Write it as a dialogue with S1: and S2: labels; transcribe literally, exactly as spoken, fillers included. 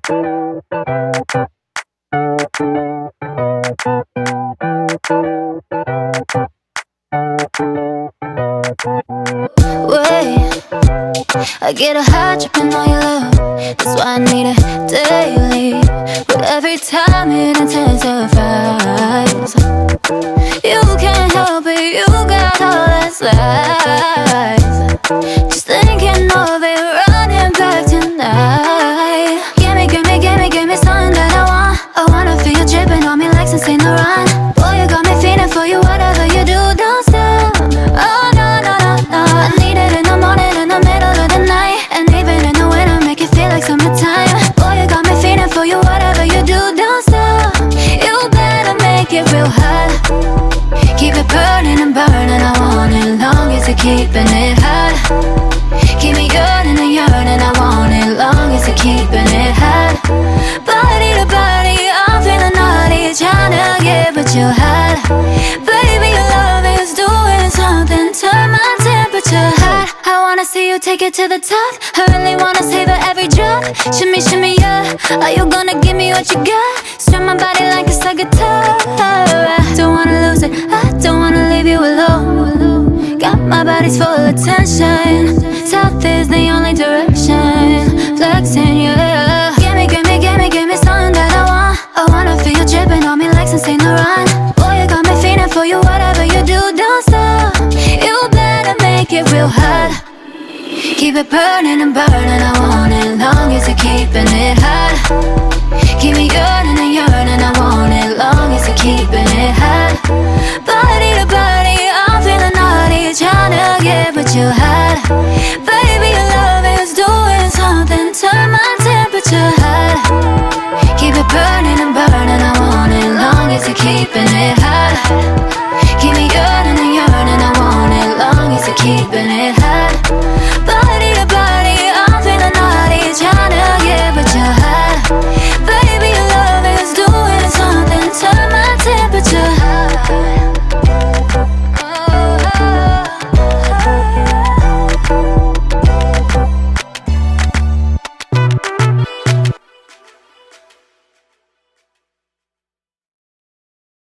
S1: Wait, I get a high tripping on your love. That's why I need it daily. But every time it intensifies. You can't help it, you got all that's lies. Just thinking of it, running back tonight. Gimme, gimme, gimme, gimme something that I want. I wanna feel you dripping on me like some Saint Laurent. Boy, you got me feeling for you, whatever you do, don't stop. Oh no, no, no, no. I need it in the morning, in the middle of the night, and even in the winter, make it feel like summertime. Boy, you got me feeling for you, whatever you do, don't stop. You better make it real hot. Keep it burning and burning, I want it long as you're keeping it hot. Keep me yearning and yearning, I want it long as you're keeping it hot. Body to body, I'm feeling naughty, tryna get but you hot. Baby, your love is doing something, turn my temperature hot. I wanna see you take it to the top. I really wanna savor every drop. Shimmy, shimmy, yeah. Are you gonna give me what you got? Strum my body like it's a guitar. I don't wanna lose it, I don't wanna leave you alone. Got my body's full of tension. South is the only direction. Flexing, yeah. Gimme, gimme, gimme, gimme something that I want. I wanna feel you dripping on me like some Saint Laurent. Boy, you got me feeling for you, whatever you do, don't stop. You better make it real hot. Keep it burning and burning, I want it long as you're keeping it hot. Keep me yearning and yearning, I want it long as you're keeping it hot. Body to body, I'm feeling naughty, tryna get but you hot. Baby, your love is doing something, turn my temperature hot. Keep it burning and burning, I want it long as you're keeping it hot. Keep me yearning and yearning, I want it long as you're keeping